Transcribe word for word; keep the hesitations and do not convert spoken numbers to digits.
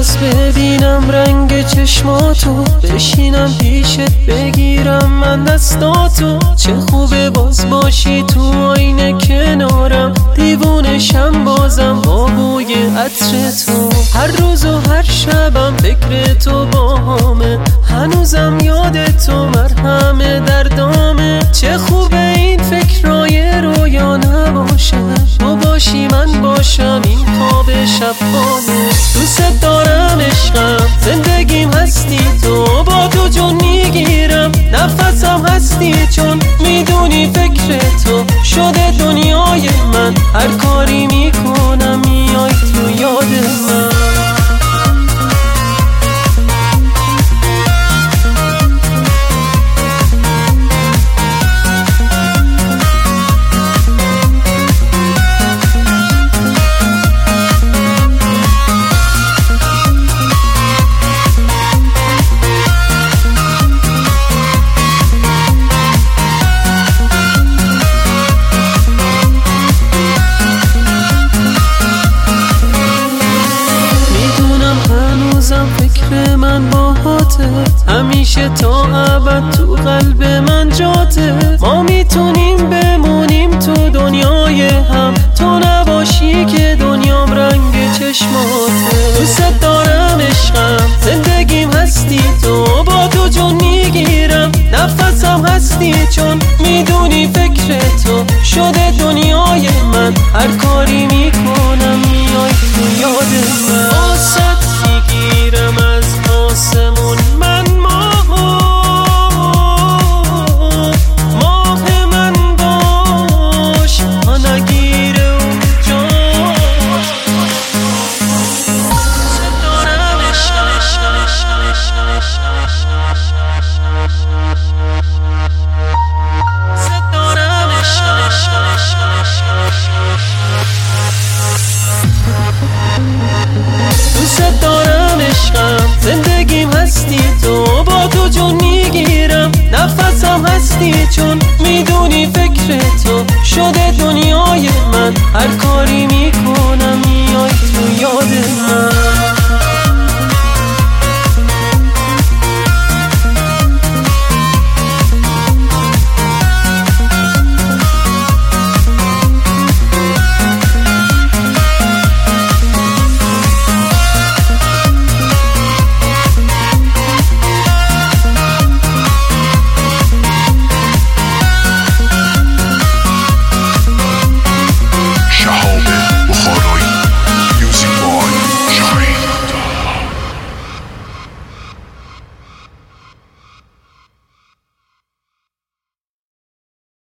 باز ببینم رنگ چشماتو، بشینم پیشت بگیرم من دستاتو. چه خوبه باز باشی تو آینه کنارم، دیوونشم بازم با بوی عطر تو. هر روز و هر شبم فکر تو باهامه، هنوزم یاد تو مرهم دردامه. چه خوبه این فکرای رویا نباشه، تو باشی من باشم این خواب شبانه. دوست دارم عشقم، زندگیم هستی تو، با تو جون میگیرم نفسم هستی، چون میدونی فکر تو شده دنیای من. هر کاری میکنم میای تو یاد من. فکر من باهاته، همیشه تا ابد تو قلب من جاته. ما میتونیم بمونیم تو دنیای هم، تو نباشی که دنیام رنگ چشماته. دوست دارم عشقم، زندگیم هستی تو، با تو جون میگیرم نفسم هستی، چون میدونی فکر تو شده دنیای من. هر کاری میکنم میای تو یاد من. آسد میگیرم از آسمون من ماهو، ماه من باش ها نگیره اونجا. دارم عشقم، دارم دوست دارم عشقم، زندگیم هستی تو، با تو جون میگیرم نفسم هستی، چون میدونی فکر تو شده دنیای من. هر